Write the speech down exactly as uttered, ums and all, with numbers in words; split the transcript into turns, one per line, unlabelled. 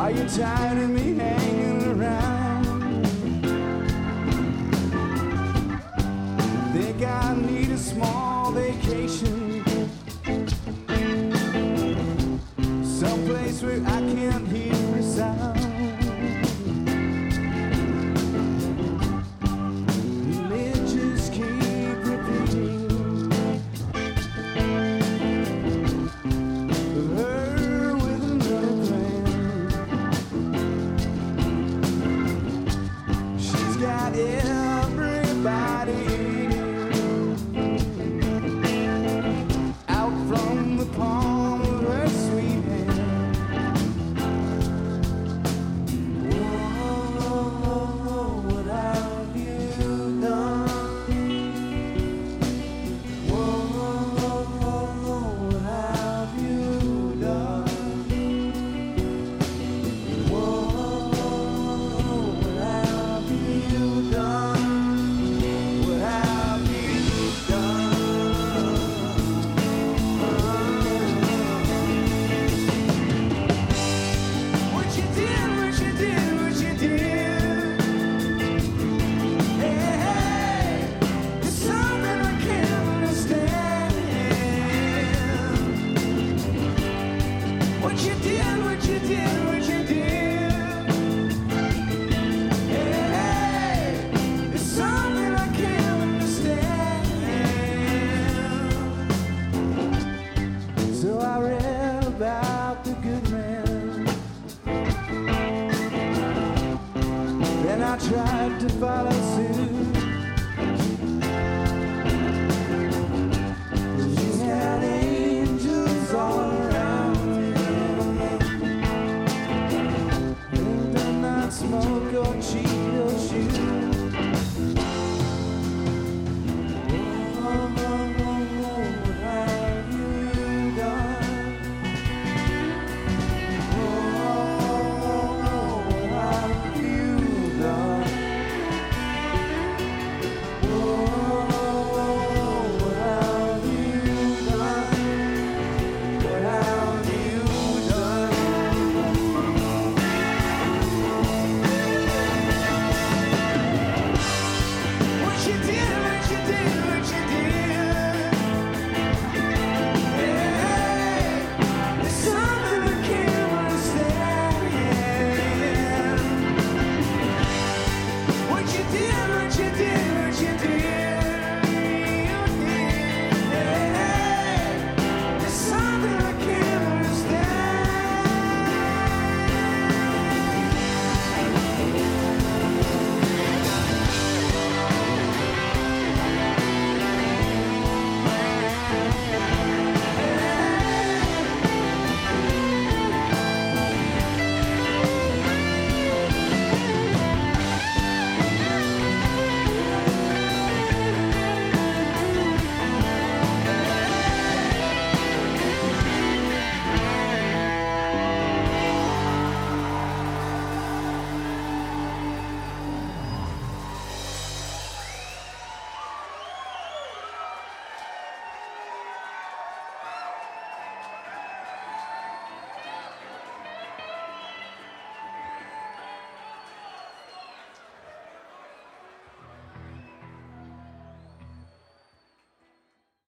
Are you tired of me hanging around? Think I need a small vacation, someplace where I can't hear a sound. Religions keep repeating her with another plan. She's got everybody out from the palm of her sweet hand. Whoa, what have you done? Whoa, what have you done? Whoa, what have you done? What have you done? What you did, what you did, what you did. Hey, hey, it's something I can't understand. What you did, what you did, what you did. Hey, hey, it's something I can't understand. So I read about the good man, then I tried to follow